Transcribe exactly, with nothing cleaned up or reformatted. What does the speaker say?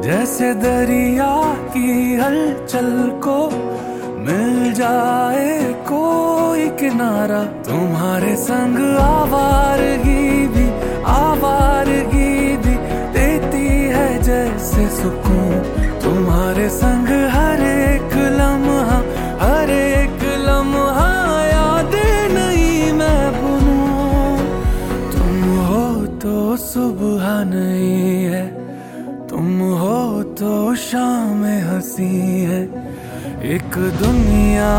जैसे दरिया की हलचल को मिल जाए कोई किनारा। तुम्हारे संग आवारगी भी आवारगी भी देती है जैसे सुकून। तुम्हारे संग हर एक लम्हा हर एक लम्हा यादें नहीं मैं भूलूं। तुम हो तो सुबह नहीं है, तुम हो तो शाम हंसी है। एक दुनिया